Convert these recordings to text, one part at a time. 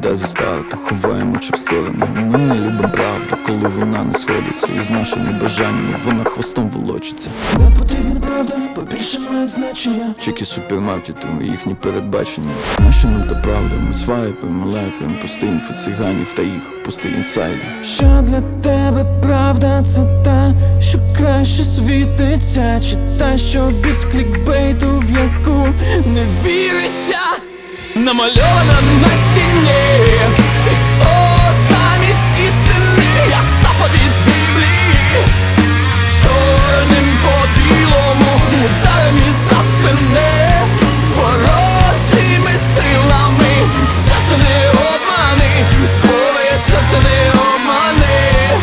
де застали, то ховаємо чи в сторону. Ми не любимо правду, коли вона не сходиться, і з нашими бажаннями вона хвостом волочиться. Не потрібна правда, побільше має значення. Чеки супермаркету, їхні передбачення. Наша нам та правда, ми свайпаємо, лайкаємо пусти інфо циганів та їх пусти інсайди. Що для тебе правда, це та, що краще світиться, чи та, що без клікбейту, в яку не віриться. Намальована на стіні, і це замість істини, як заповідь з Біблії. Чорним по білому, ударами за спини, ворожими силами. Серце не обмани, своє серце не обмани.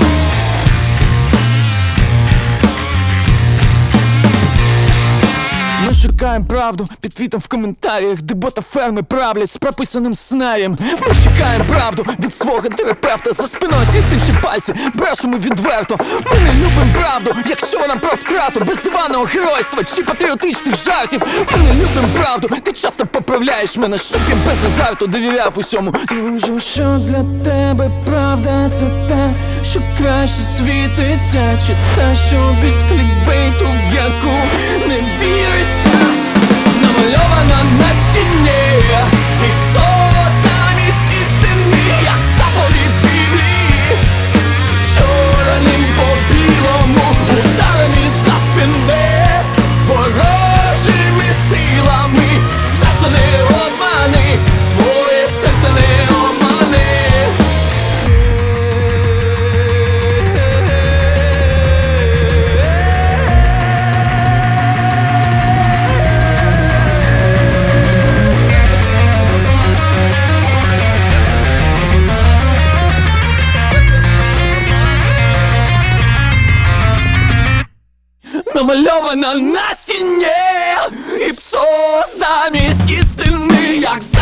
Ми шукаємо правду під твітом в коментарях, де бота ферми правлять з прописаним сценарієм. Ми шукаємо правду від свого терапевта, за спиною свістивши пальці, брешемо відверто. Ми не любимо правду, якщо вона про втрату, без диванного геройства чи патріотичних жартів. Ми не любимо правду, ти часто поправляєш мене, щоб я без азарту довіряв усьому. Друже, що для тебе правда, це та, що краще світиться, чи та, що без клікбейту, в яку не віриться. Намальована на стіні, і це замість істини, як заповідь з Біблії. Чорним по білому, ударами за спини, ворожими силами. Серце не обмани, своє серце не обмани. Намальована на стіні, і псо замість істини, як